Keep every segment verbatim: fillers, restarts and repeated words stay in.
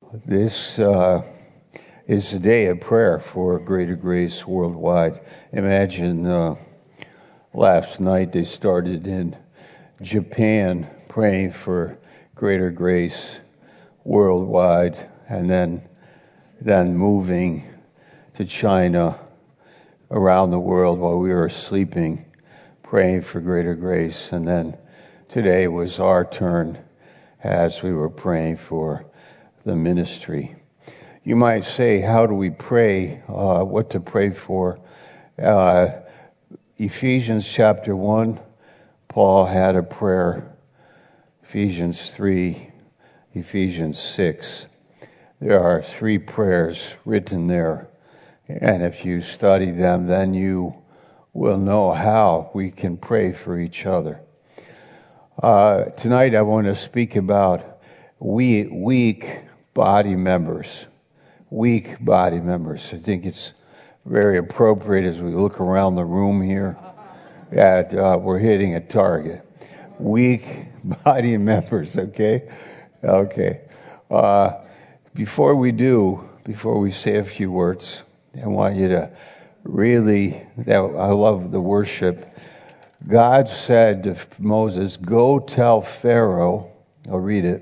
This uh, is a day of prayer for Greater Grace worldwide. Imagine uh, last night they started in Japan praying for Greater Grace worldwide, and then then moving to China, around the world while we were sleeping, praying for Greater Grace. And then today was our turn as we were praying for the ministry. You might say, how do we pray? Uh, what to pray for? Uh, Ephesians chapter one, Paul had a prayer. Ephesians three, Ephesians six. There are three prayers written there. And if you study them, then you will know how we can pray for each other. Uh, tonight I want to speak about we, weak body members. Weak body members. I think it's very appropriate as we look around the room here that uh, we're hitting a target. Weak body members, okay? Okay. Uh, before we do, before we say a few words, I want you to really, that I love the worship. God said to Moses, go tell Pharaoh, I'll read it.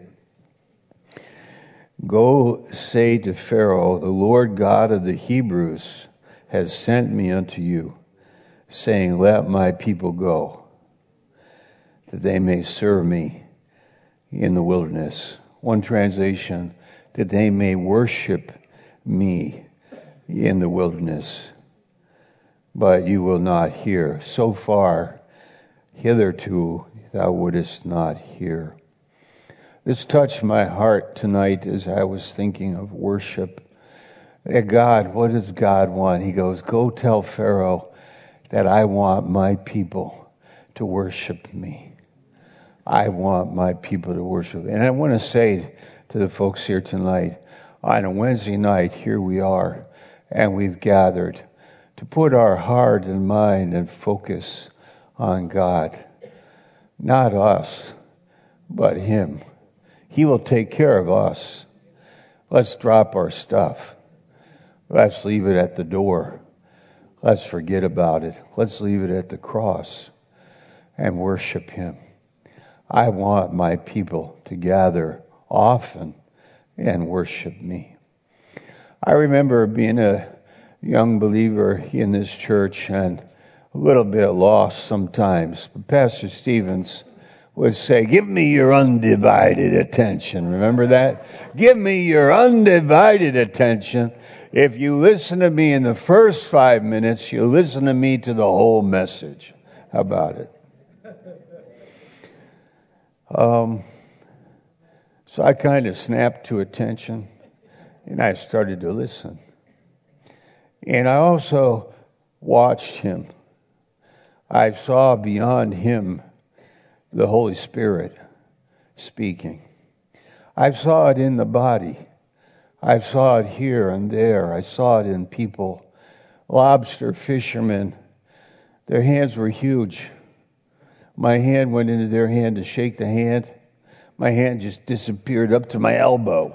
Go say to Pharaoh, the Lord God of the Hebrews has sent me unto you, saying, let my people go, that they may serve me in the wilderness. One translation, that they may worship me in the wilderness. But you will not hear. So far, hitherto, thou wouldest not hear. This touched my heart tonight as I was thinking of worship. That God, what does God want? He goes, go tell Pharaoh that I want my people to worship me. I want my people to worship. And I want to say to the folks here tonight, on a Wednesday night, here we are, and we've gathered to put our heart and mind and focus on God. Not us, but Him. He will take care of us. Let's drop our stuff. Let's leave it at the door. Let's forget about it. Let's leave it at the cross and worship Him. I want my people to gather often and worship me. I remember being a young believer in this church and a little bit lost sometimes. But Pastor Stevens would say, give me your undivided attention. Remember that? Give me your undivided attention. If you listen to me in the first five minutes, you'll listen to me to the whole message. How about it? Um, so I kind of snapped to attention, and I started to listen. And I also watched him. I saw beyond him the Holy Spirit speaking. I saw it in the body. I saw it here and there. I saw it in people. Lobster fishermen, their hands were huge. My hand went into their hand to shake the hand. My hand just disappeared up to my elbow.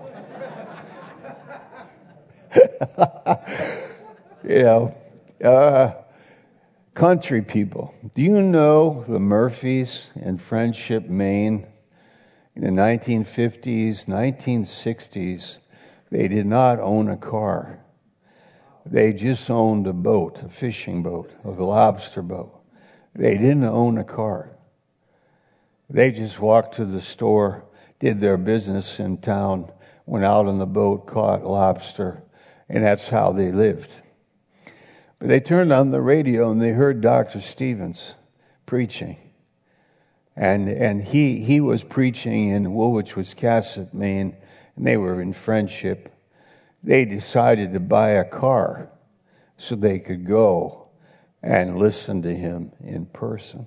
You know, uh, country people. Do you know the Murphys in Friendship, Maine? In the nineteen fifties, nineteen sixties, they did not own a car. They just owned a boat, a fishing boat, a lobster boat. They didn't own a car. They just walked to the store, did their business in town, went out on the boat, caught lobster, and that's how they lived. But they turned on the radio and they heard Doctor Stevens preaching. And and he he was preaching in Woolwich, Wisconsin, Maine, and they were in Friendship. They decided to buy a car so they could go and listen to him in person.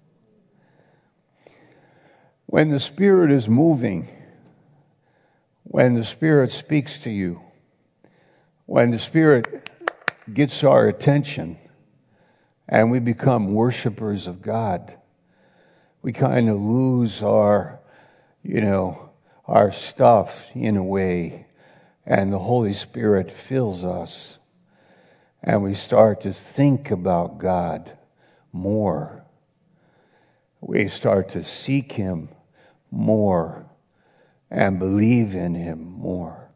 When the Spirit is moving, when the Spirit speaks to you, when the Spirit gets our attention and we become worshipers of God, we kind of lose our, you know, our stuff in a way. and the Holy Spirit fills us, and we start to think about God more. We start to seek Him more and believe in Him more.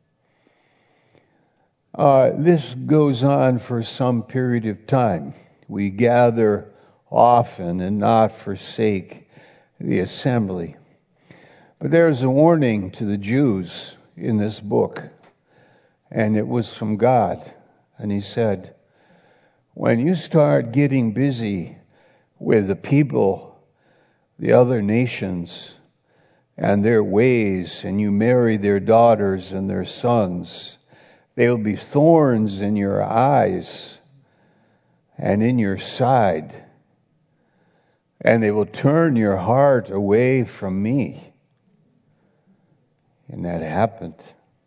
Uh, this goes on for some period of time. We gather often and not forsake the assembly. But there's a warning to the Jews in this book, and it was from God. And He said, when you start getting busy with the people, the other nations, and their ways, and you marry their daughters and their sons, they will be thorns in your eyes and in your side, and they will turn your heart away from me. And that happened.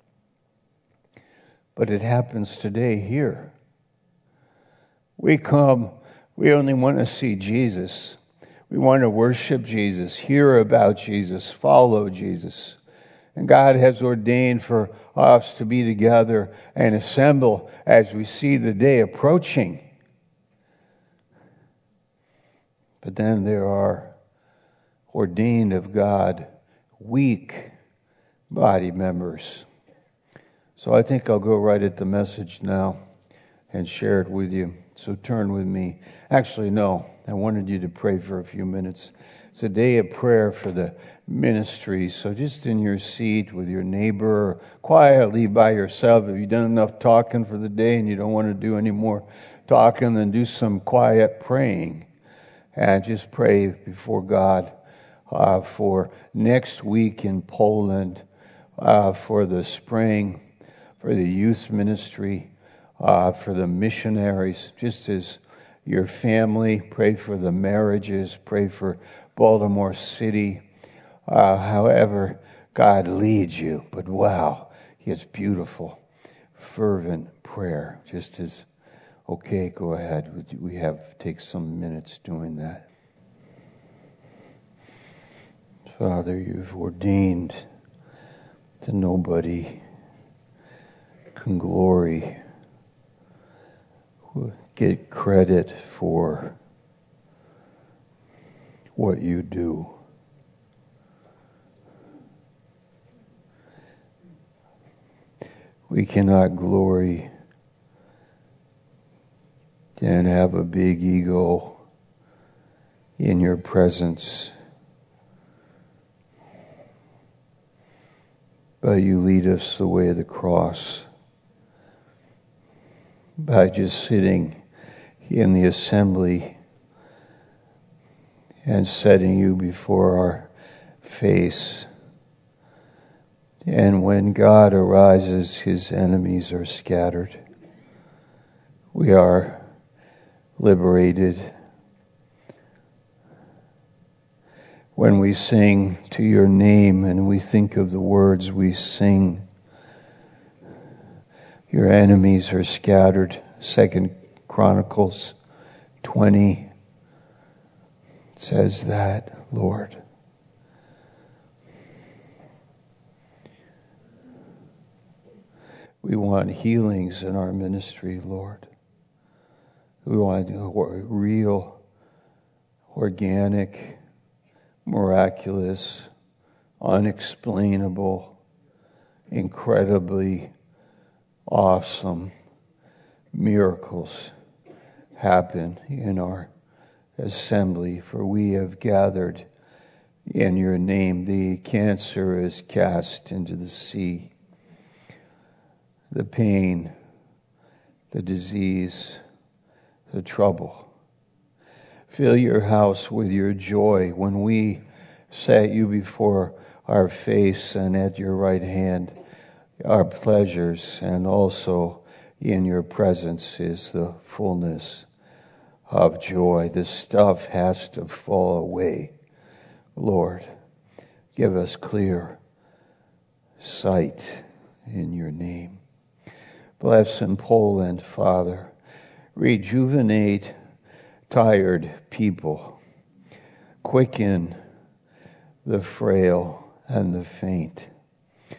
But it happens today here. We come, we only want to see Jesus. We want to worship Jesus, hear about Jesus, follow Jesus. And God has ordained for us to be together and assemble as we see the day approaching. But then there are ordained of God weak body members. So I think I'll go right at the message now and share it with you. So turn with me. Actually, no, I wanted you to pray for a few minutes. It's a day of prayer for the ministry. So just in your seat with your neighbor, or quietly by yourself, if you've done enough talking for the day and you don't want to do any more talking, then do some quiet praying. And just pray before God uh, for next week in Poland, uh, for the spring, for the youth ministry, uh, for the missionaries, just as your family. Pray for the marriages. Pray for Baltimore City. Uh, however God leads you. But wow, it's beautiful, fervent prayer. Just as, okay, go ahead. We have take some minutes doing that. Father, you've ordained that nobody can glory, get credit for what you do. We cannot glory and have a big ego in your presence. But you lead us the way of the cross by just sitting in the assembly and setting you before our face. And when God arises, his enemies are scattered. We are liberated. When we sing to your name and we think of the words we sing, your enemies are scattered. Second Chronicles twenty says that, Lord. We want healings in our ministry, Lord. We want real, organic, miraculous, unexplainable, incredibly awesome miracles happen in our assembly, for we have gathered in your name. The cancer is cast into the sea. The pain, the disease, the trouble. Fill your house with your joy when we set you before our face, and at your right hand our pleasures, and also in your presence is the fullness of joy. This stuff has to fall away. Lord, give us clear sight in your name. Bless in Poland, Father. Rejuvenate tired people. Quicken the frail and the faint.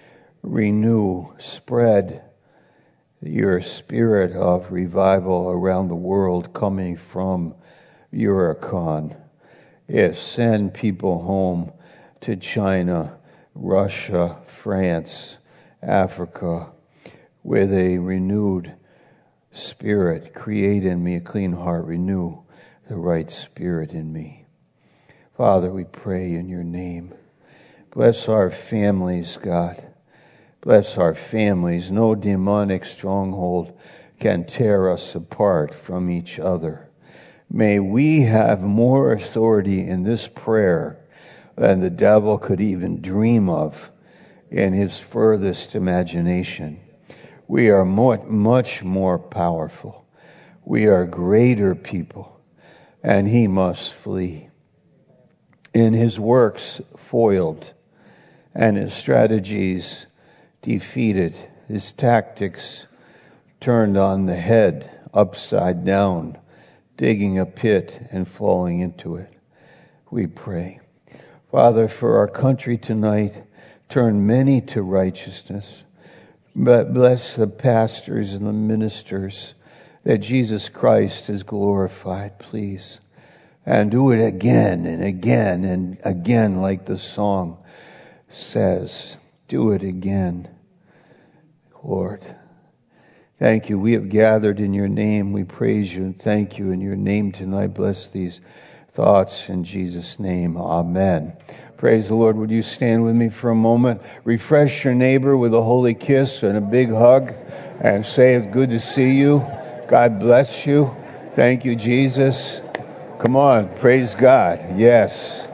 renew, spread your spirit of revival around the world coming from Eurocon. Yes, send people home to China, Russia, France, Africa, with a renewed spirit. Create in me a clean heart, renew the right spirit in me. Father, we pray in your name. Bless our families, God. Bless our families. No demonic stronghold can tear us apart from each other. May we have more authority in this prayer than the devil could even dream of in his furthest imagination. We are more, much more powerful. We are greater people, and he must flee. In his works foiled, and his strategies defeated, his tactics turned on the head, upside down, digging a pit and falling into it. We pray. Father, for our country tonight, turn many to righteousness. But bless the pastors and the ministers, that Jesus Christ is glorified, please. And do it again and again and again, like the song says. Do it again, Lord. Thank you. We have gathered in your name. We praise you and thank you in your name tonight. Bless these thoughts in Jesus' name. Amen. Praise the Lord. Would you stand with me for a moment? Refresh your neighbor with a holy kiss and a big hug and say it's good to see you. God bless you. Thank you, Jesus. Come on. Praise God. Yes.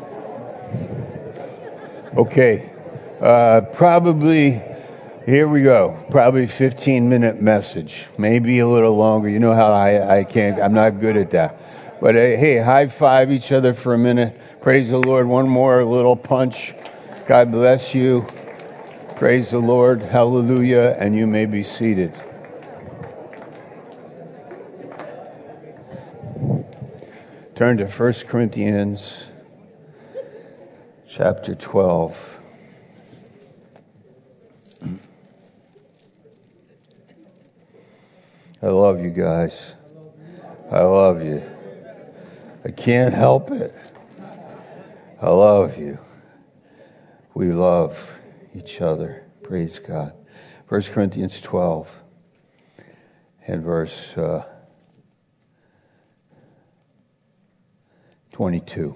Okay. Uh, probably, here we go. Probably fifteen minute message. Maybe a little longer. You know how I, I can't, I'm not good at that. But uh, hey, high five each other for a minute. Praise the Lord. One more little punch. God bless you. Praise the Lord. Hallelujah. And you may be seated. Turn to First Corinthians chapter twelve. I love you guys. I love you. I can't help it. I love you. We love each other. Praise God. First Corinthians twelve and verse uh, twenty-two.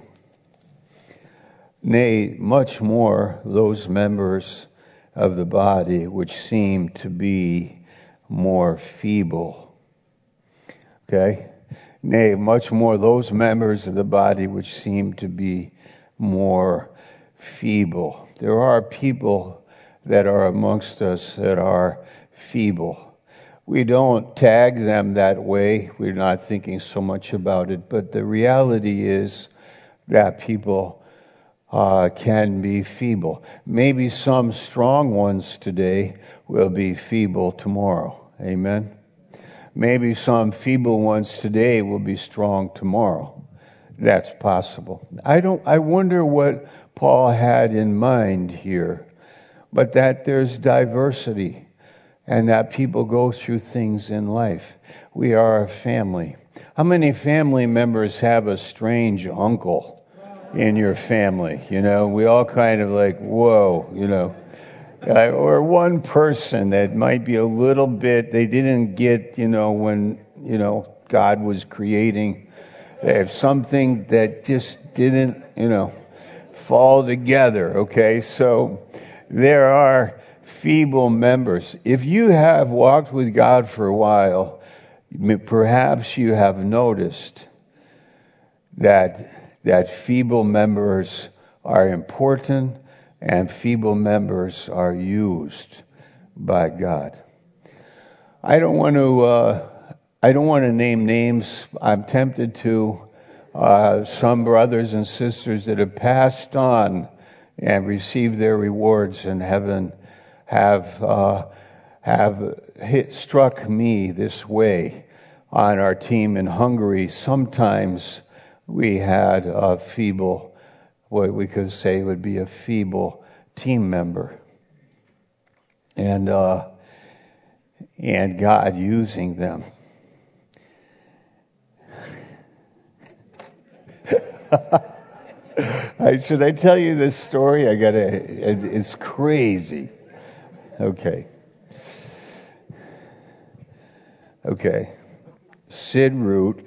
Nay, much more those members of the body which seem to be more feeble. Okay? Nay, much more those members of the body which seem to be more feeble. There are people that are amongst us that are feeble. We don't tag them that way. We're not thinking so much about it. But the reality is that people uh, can be feeble. Maybe some strong ones today will be feeble tomorrow. Amen? Maybe some feeble ones today will be strong tomorrow. That's possible. I don't. I wonder what Paul had in mind here, but that there's diversity and that people go through things in life. We are a family. How many family members have a strange uncle in your family? You know, we all kind of like, whoa, you know. Uh, or one person that might be a little bit, they didn't get, you know, when, you know, God was creating. They have something that just didn't, you know, fall together, okay? So there are feeble members. If you have walked with God for a while, perhaps you have noticed that that feeble members are important and feeble members are used by God. I don't want to. Uh, I don't want to name names. I'm tempted to. Uh, some brothers and sisters that have passed on and received their rewards in heaven have uh, have hit, struck me this way. On our team in Hungary, sometimes we had a feeble, what we could say would be a feeble team member. and uh, and God using them. I, should I tell you this story? I gotta. It, it's crazy. Okay. Okay. Sid Root.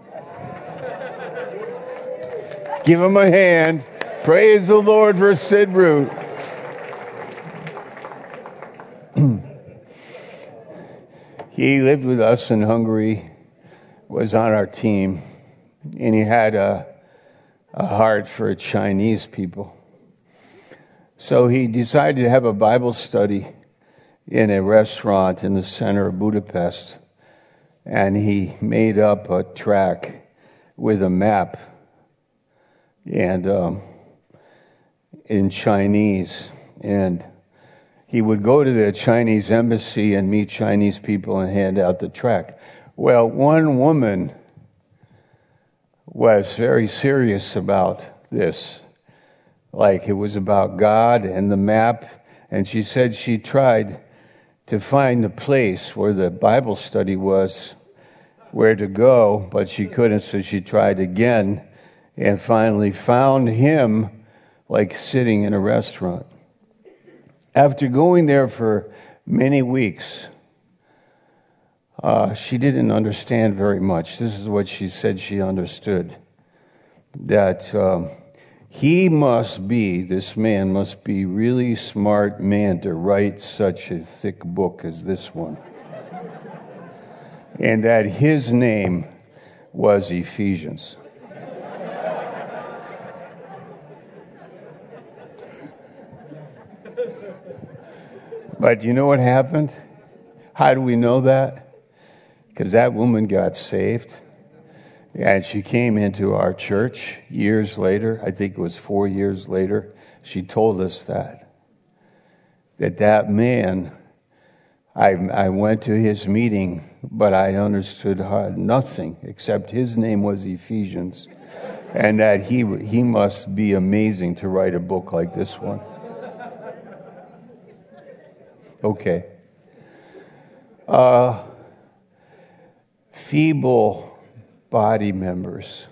Give him a hand. Praise the Lord for Sid Root. He lived with us in Hungary, was on our team, and he had a, a heart for Chinese people. So he decided to have a Bible study in a restaurant in the center of Budapest, and he made up a track with a map and um, in Chinese, and he would go to the Chinese embassy and meet Chinese people and hand out the tract. Well, one woman was very serious about this, like it was about God and the map, and she said she tried to find the place where the Bible study was, where to go, but she couldn't, so she tried again and finally found him, like sitting in a restaurant. After going there for many weeks, uh, she didn't understand very much. This is what she said she understood. That um, he must be, this man must be really smart man to write such a thick book as this one. And that his name was Ephesians. But you know what happened? How do we know that? Because that woman got saved. And she came into our church years later. I think it was four years later. She told us that. That that man, I, I went to his meeting, but I understood nothing except his name was Ephesians. And that he he must be amazing to write a book like this one. Okay. Uh, feeble body members,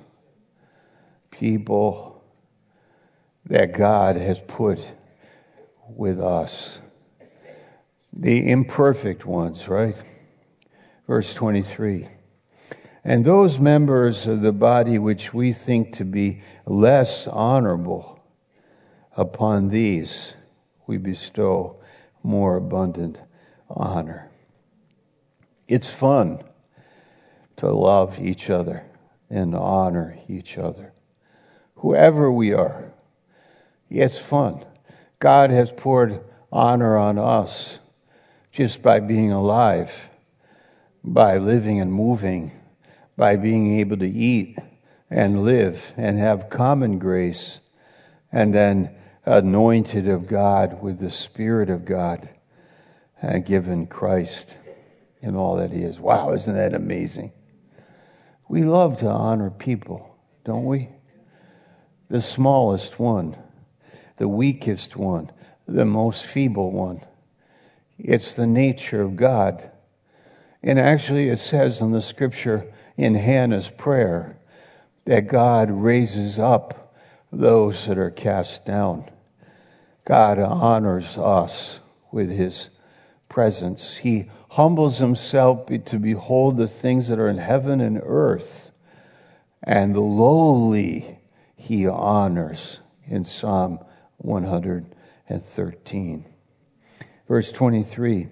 people that God has put with us, the imperfect ones, right? Verse twenty-three. And those members of the body which we think to be less honorable, upon these we bestow more abundant honor. It's fun to love each other and honor each other. Whoever we are, it's fun. God has poured honor on us just by being alive, by living and moving, by being able to eat and live and have common grace, and then anointed of God with the Spirit of God and given Christ in all that he is. Wow, isn't that amazing? We love to honor people, don't we? The smallest one, the weakest one, the most feeble one. It's the nature of God. And actually it says in the scripture in Hannah's prayer that God raises up those that are cast down. God honors us with his presence. He humbles himself to behold the things that are in heaven and earth, and the lowly he honors in Psalm one hundred thirteen. Verse twenty-three.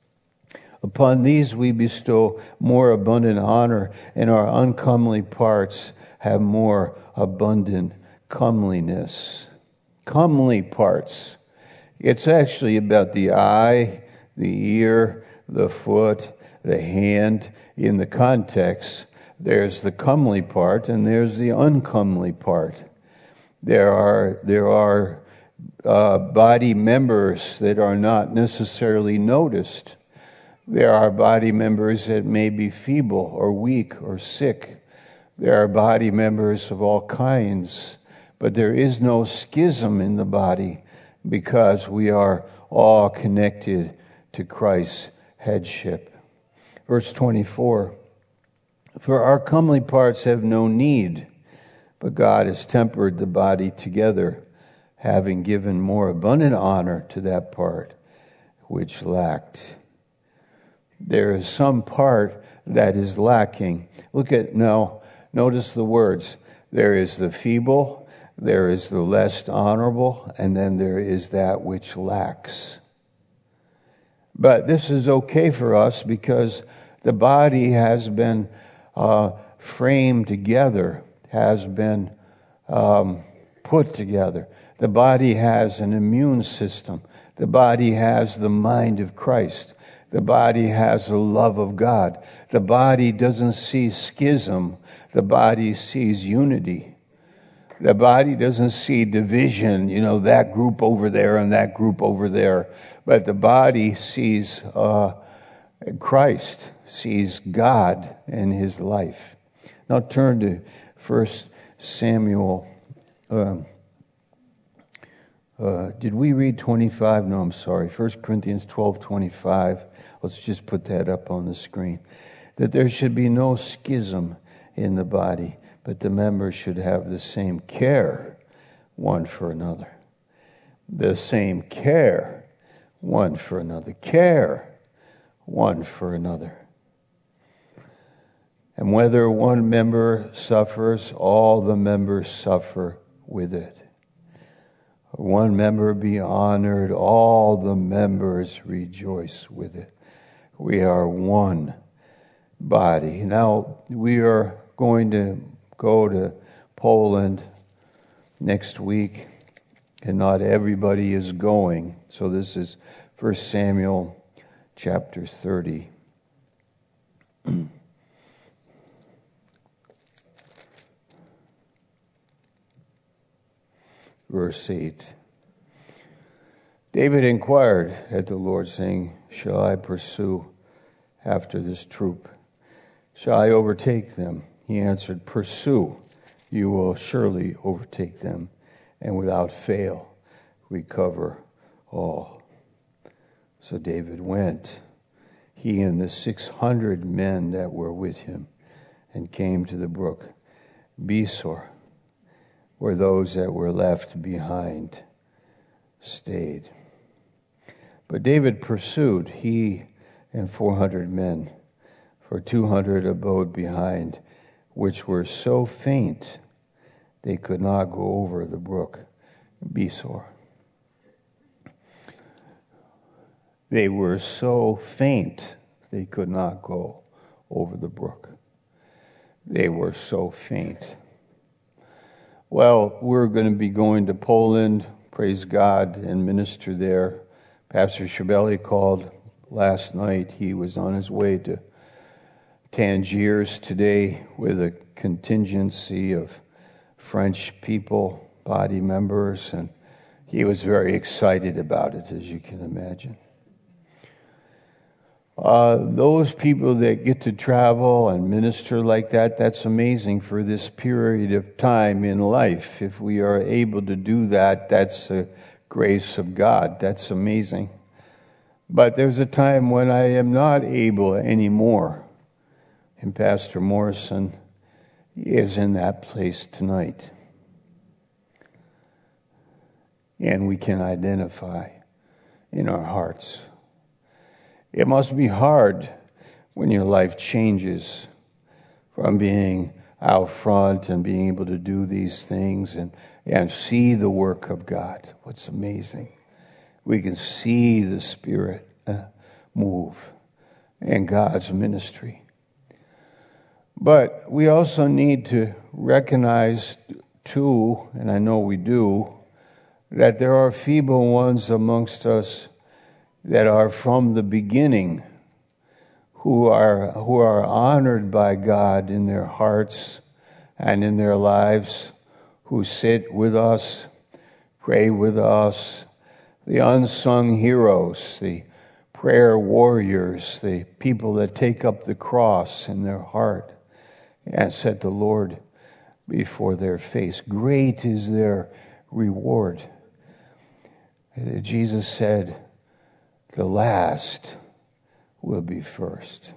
Upon these we bestow more abundant honor, and our uncomely parts have more abundant comeliness. Comely parts. It's actually about the eye, the ear, the foot, the hand. In the context, there's the comely part and there's the uncomely part. There are there are uh, body members that are not necessarily noticed. There are body members that may be feeble or weak or sick. There are body members of all kinds. But there is no schism in the body because we are all connected to Christ's headship. Verse twenty-four, for our comely parts have no need, but God has tempered the body together, having given more abundant honor to that part which lacked. There is some part that is lacking. Look at, now, notice the words. There is the feeble, there is the less honorable, and then there is that which lacks. But this is okay for us because the body has been uh, framed together, has been um, put together. The body has an immune system. The body has the mind of Christ. The body has the love of God. The body doesn't see schism. The body sees unity. The body doesn't see division, you know, that group over there and that group over there. But the body sees uh, Christ, sees God in his life. Now turn to First Samuel. Um, uh, did we read twenty-five? No, I'm sorry. First Corinthians twelve twenty-five. Let's just put that up on the screen. That there should be no schism in the body, but the members should have the same care one for another. The same care one for another. Care one for another. And whether one member suffers, all the members suffer with it. One member be honored, all the members rejoice with it. We are one body. Now, we are going to go to Poland next week, and not everybody is going. So this is First Samuel chapter thirty. Verse eight. David inquired at the Lord, saying, shall I pursue after this troop? Shall I overtake them? He answered, pursue. You will surely overtake them, and without fail recover all. So David went, he and the six hundred men that were with him, and came to the brook Besor, where those that were left behind stayed. But David pursued, he and four hundred men, for two hundred abode behind, which were so faint they could not go over the brook Besor. They were so faint they could not go over the brook. They were so faint. Well, we're going to be going to Poland, praise God, and minister there. Pastor Shabeli called last night. He was on his way to Tangiers today with a contingency of French people, body members, and he was very excited about it, as you can imagine. Uh, those people that get to travel and minister like that, that's amazing for this period of time in life. If we are able to do that, that's the grace of God. That's amazing. But there's a time when I am not able anymore. And Pastor Morrison is in that place tonight. And we can identify in our hearts. It must be hard when your life changes from being out front and being able to do these things and, and see the work of God. What's amazing. We can see the Spirit uh, move in God's ministry. But we also need to recognize, too, and I know we do, that there are feeble ones amongst us that are from the beginning, who are who are honored by God in their hearts and in their lives, who sit with us, pray with us, the unsung heroes, the prayer warriors, the people that take up the cross in their heart and set the Lord before their face. Great is their reward. Jesus said, the last will be first.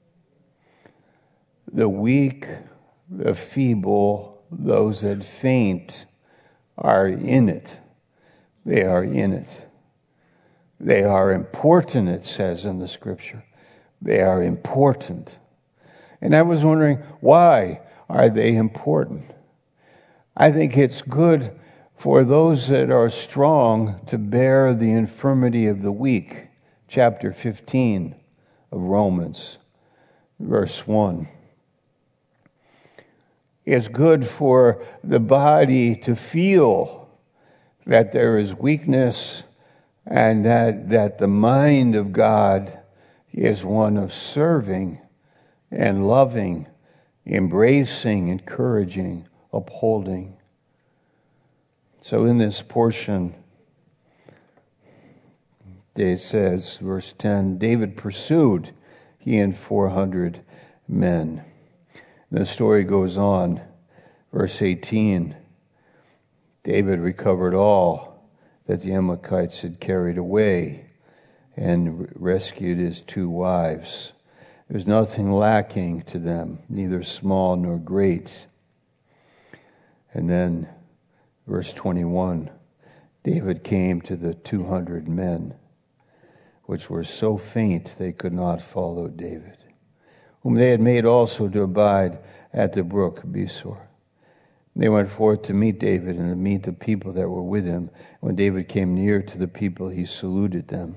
The weak, the feeble, those that faint are in it. They are in it. They are important, it says in the scripture. They are important. And I was wondering, why are they important? I think it's good for those that are strong to bear the infirmity of the weak. Chapter fifteen of Romans, verse one. It's good for the body to feel that there is weakness and that, that the mind of God is one of serving and loving, embracing, encouraging, upholding. So in this portion, it says, verse ten, David pursued, he and four hundred men. The story goes on, verse eighteen, David recovered all that the Amalekites had carried away and rescued his two wives. There was nothing lacking to them, neither small nor great. And then, verse twenty-one, David came to the two hundred men, which were so faint they could not follow David, whom they had made also to abide at the brook Besor. They went forth to meet David and to meet the people that were with him. When David came near to the people, he saluted them.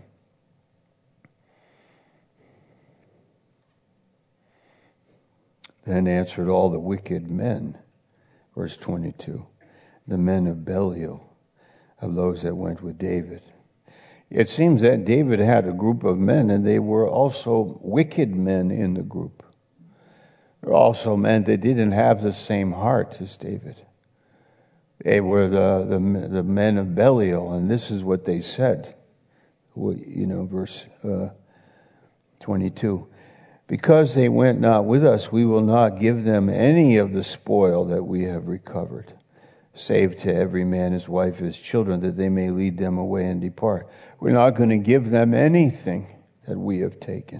Then answered all the wicked men, verse twenty-two, the men of Belial, of those that went with David. It seems that David had a group of men, and they were also wicked men in the group. They also meant they didn't have the same heart as David. They were the, the, the men of Belial, and this is what they said. You know, verse uh, twenty-two. Because they went not with us, we will not give them any of the spoil that we have recovered, save to every man his wife, his children, that they may lead them away and depart. We're not going to give them anything that we have taken.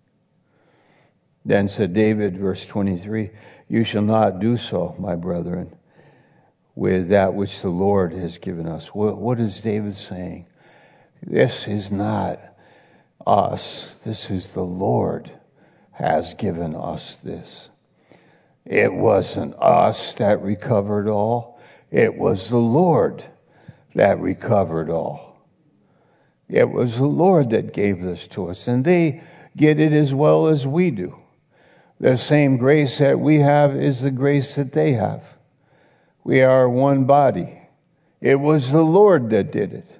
Then said David, verse twenty-three, you shall not do so, my brethren, with that which the Lord has given us. What, what is David saying? This is not us. This is the Lord has given us this. It wasn't us that recovered all. It was the Lord that recovered all. It was the Lord that gave this to us, and they get it as well as we do. The same grace that we have is the grace that they have. We are one body. It was the Lord that did it.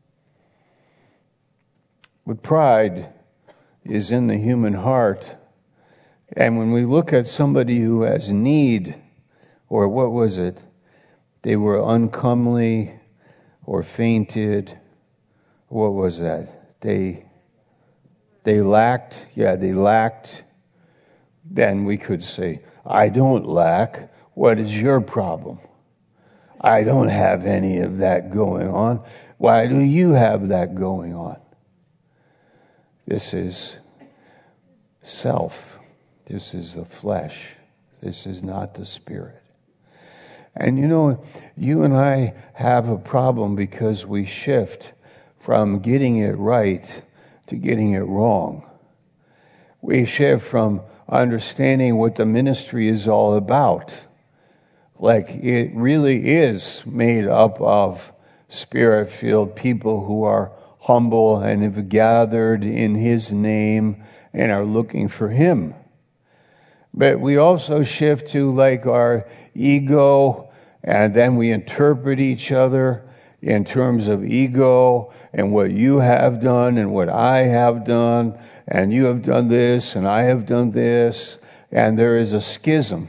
But pride is in the human heart. And when we look at somebody who has need, or what was it? They were uncomely or fainted. What was that? They they lacked, yeah, they lacked. Then we could say, I don't lack. What is your problem? I don't have any of that going on. Why do you have that going on? This is self. This is the flesh. This is not the spirit. And you know, you and I have a problem because we shift from getting it right to getting it wrong. We shift from understanding what the ministry is all about. Like it really is made up of spirit-filled people who are humble and have gathered in His name and are looking for Him. But we also shift to like our ego, and then we interpret each other in terms of ego and what you have done and what I have done, and you have done this and I have done this, and there is a schism.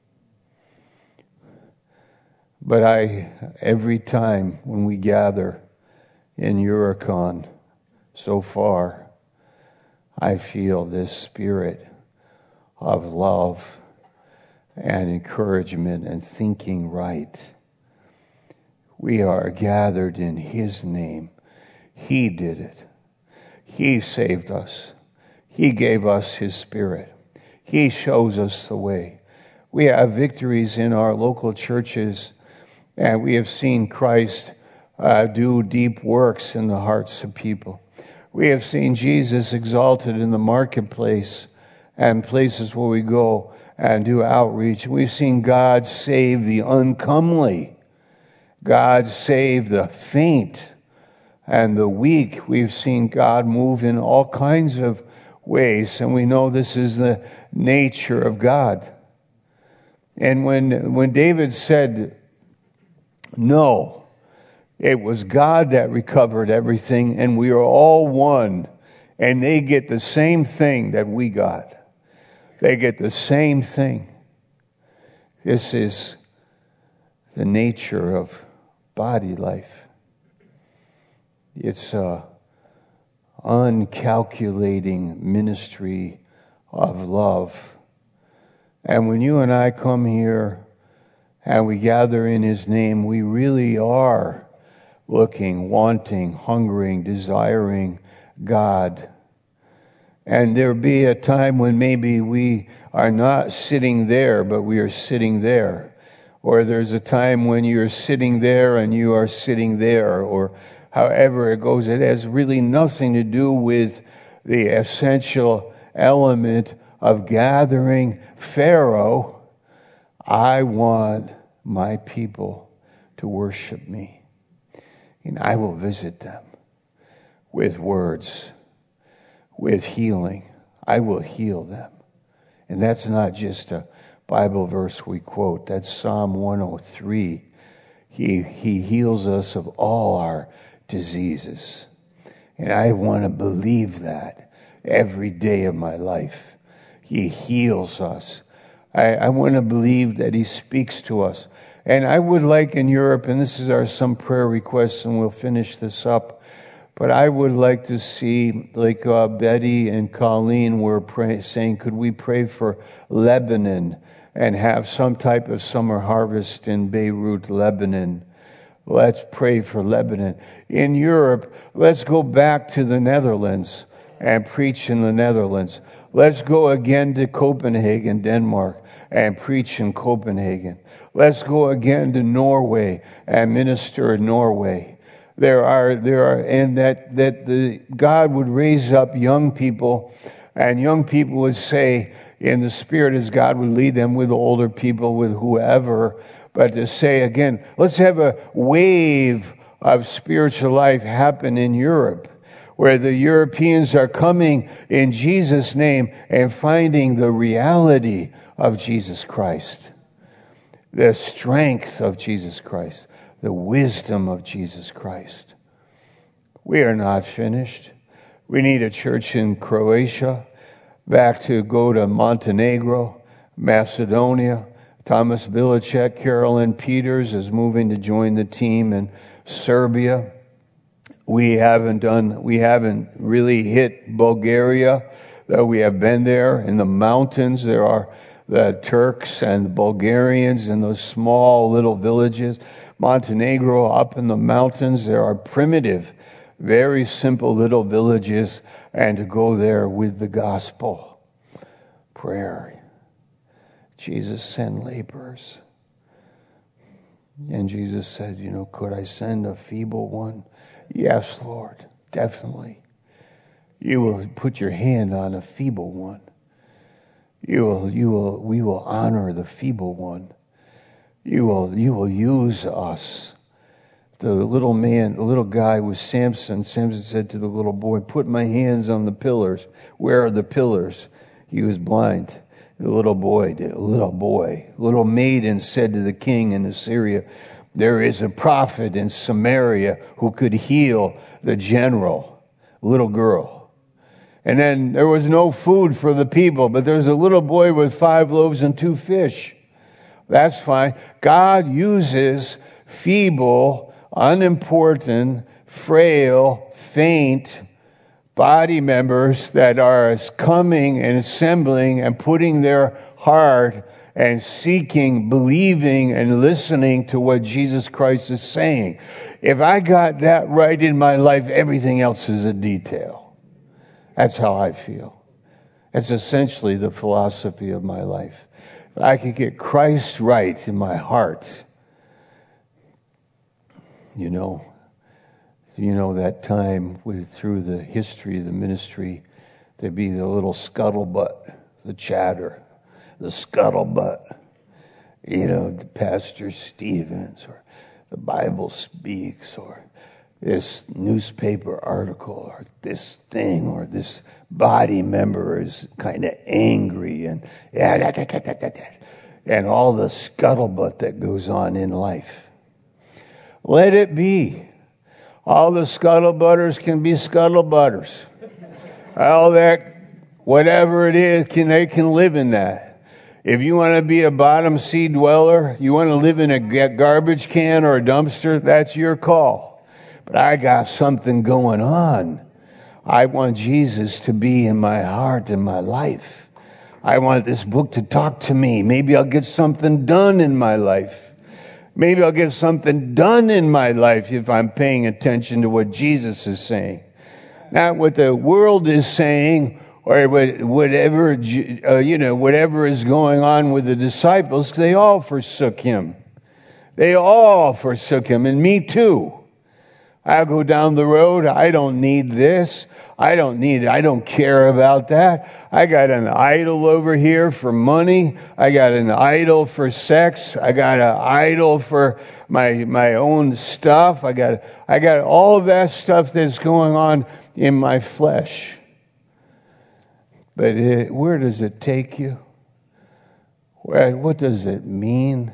But I, every time when we gather in Uricon so far, I feel this spirit of love and encouragement and thinking right. We are gathered in His name. He did it. He saved us. He gave us his Spirit. He shows us the way. We have victories in our local churches, and we have seen Christ uh, do deep works in the hearts of people. We have seen Jesus exalted in the marketplace and places where we go and do outreach. We've seen God save the uncomely. God save the faint and the weak. We've seen God move in all kinds of ways, and we know this is the nature of God. And when when David said no, it was God that recovered everything, and we are all one, and they get the same thing that we got. They get the same thing. This is the nature of body life. It's a uncalculating ministry of love. And when you and I come here and we gather in his name, we really are looking, wanting, hungering, desiring God. And there'll be a time when maybe we are not sitting there, but we are sitting there. Or there's a time when you're sitting there and you are sitting there, or however it goes. It has really nothing to do with the essential element of gathering. Pharaoh, I want my people to worship me, and I will visit them with words, with healing. I will heal them. And that's not just a Bible verse we quote. That's Psalm one oh three. He, he heals us of all our diseases. And I want to believe that every day of my life. He heals us. I, I want to believe that he speaks to us. And I would like in Europe, and this is our some prayer requests, and we'll finish this up, but I would like to see, like uh, Betty and Colleen were pray, saying, could we pray for Lebanon and have some type of summer harvest in Beirut, Lebanon? Let's pray for Lebanon. In Europe, let's go back to the Netherlands and preach in the Netherlands. Let's go again to Copenhagen, Denmark, and preach in Copenhagen. Let's go again to Norway and minister in Norway. There are, there are, and that, that the God would raise up young people, and young people would say, in the Spirit as God would lead them, with older people, with whoever, but to say again, let's have a wave of spiritual life happen in Europe, where the Europeans are coming in Jesus' name and finding the reality of Jesus Christ, the strength of Jesus Christ, the wisdom of Jesus Christ. We are not finished. We need a church in Croatia, back to go to Montenegro, Macedonia. Thomas Bilicek, Carolyn Peters is moving to join the team in Serbia. We haven't done, we haven't really hit Bulgaria, though we have been there. In the mountains, there are the Turks and the Bulgarians in those small little villages. Montenegro, up in the mountains, there are primitive, very simple little villages, and to go there with the gospel. Prayer. Jesus, send laborers. And Jesus said, you know, could I send a feeble one? Yes, Lord, definitely. You will put your hand on a feeble one. You will, you will, we will honor the feeble one. You will, you will use us. The little man, the little guy was Samson. Samson said to the little boy, put my hands on the pillars. Where are the pillars? He was blind. The little boy, the little boy, little maiden said to the king in Assyria, there is a prophet in Samaria who could heal the general. Little girl. And then there was no food for the people, but there's a little boy with five loaves and two fish. That's fine. God uses feeble, unimportant, frail, faint body members that are coming and assembling and putting their heart and seeking, believing, and listening to what Jesus Christ is saying. If I got that right in my life, everything else is a detail. That's how I feel. That's essentially the philosophy of my life. If I could get Christ right in my heart, you know, you know that time with, through the history of the ministry, there'd be the little scuttlebutt, the chatter, the scuttlebutt, you know, Pastor Stevens, or the Bible Speaks, or this newspaper article, or this thing, or this body member is kind of angry, and yeah, da, da, da, da, da, da, and all the scuttlebutt that goes on in life. Let it be. All the scuttlebutters can be scuttlebutters. All that, whatever it is, can they can live in that. If you want to be a bottom sea dweller, you want to live in a garbage can or a dumpster, that's your call. But I got something going on. I want Jesus to be in my heart and my life. I want this book to talk to me. Maybe I'll get something done in my life. Maybe I'll get something done in my life if I'm paying attention to what Jesus is saying. Not what the world is saying, or whatever, uh, you know, whatever is going on with the disciples. They all forsook him. They all forsook him, and me too. I go down the road. I don't need this. I don't need it. I don't care about that. I got an idol over here for money. I got an idol for sex. I got an idol for my my own stuff. I got I got all of that stuff that's going on in my flesh. But it, where does it take you? Where, what does it mean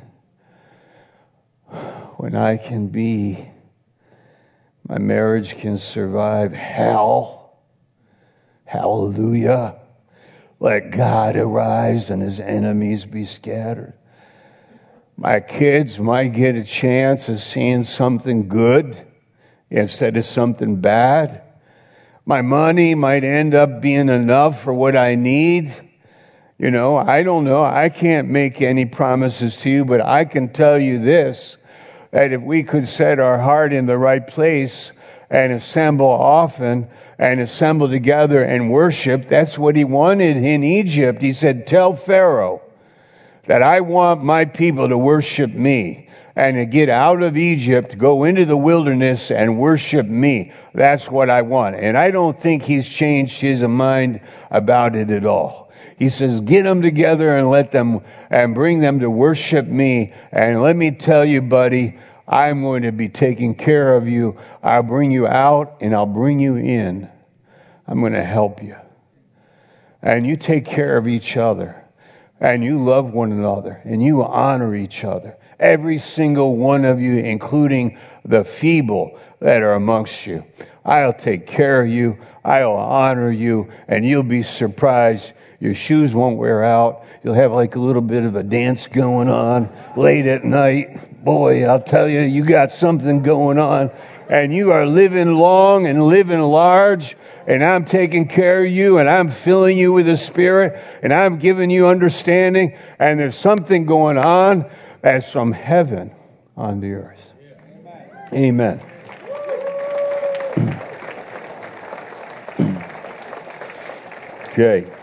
when I can be, my marriage can survive hell? Hallelujah. Let God arise and his enemies be scattered. My kids might get a chance of seeing something good instead of something bad. My money might end up being enough for what I need. You know, I don't know. I can't make any promises to you, but I can tell you this, that if we could set our heart in the right place and assemble often and assemble together and worship, that's what he wanted in Egypt. He said, tell Pharaoh that I want my people to worship me and to get out of Egypt, go into the wilderness and worship me. That's what I want. And I don't think he's changed his mind about it at all. He says, get them together and let them, and bring them to worship me. And let me tell you, buddy, I'm going to be taking care of you. I'll bring you out and I'll bring you in. I'm going to help you. And you take care of each other. And you love one another. And you honor each other. Every single one of you, including the feeble that are amongst you. I'll take care of you. I'll honor you. And you'll be surprised. Your shoes won't wear out. You'll have like a little bit of a dance going on late at night. Boy, I'll tell you, you got something going on. And you are living long and living large. And I'm taking care of you. And I'm filling you with the Spirit. And I'm giving you understanding. And there's something going on that's from heaven on the earth. Amen. Okay.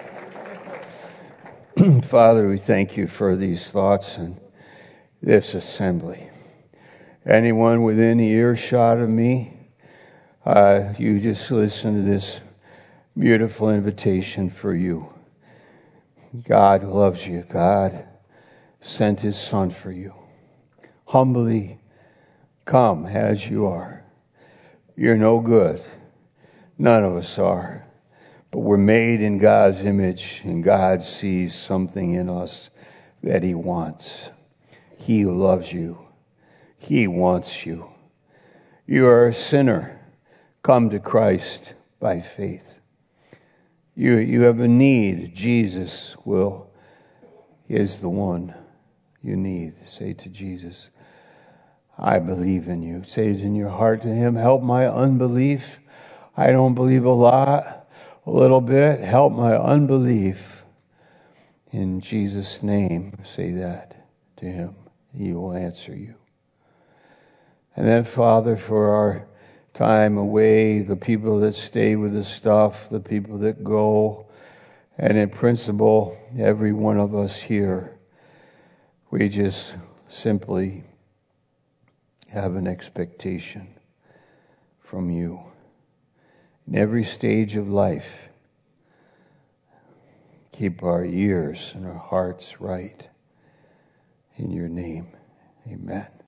Father, we thank you for these thoughts and this assembly. Anyone within the earshot of me, uh, you just listen to this beautiful invitation for you. God loves you. God sent his Son for you. Humbly come as you are. You're no good. None of us are. But we're made in God's image, and God sees something in us that he wants. He loves you. He wants you. You are a sinner. Come to Christ by faith. You, you have a need. Jesus will, is the one you need. Say to Jesus, I believe in you. Say it in your heart to him. Help my unbelief. I don't believe a lot. A little bit, help my unbelief. In Jesus' name, say that to him. He will answer you. And then, Father, for our time away, the people that stay with the stuff, the people that go, and in principle, every one of us here, we just simply have an expectation from you. In every stage of life, keep our ears and our hearts right. In your name, amen.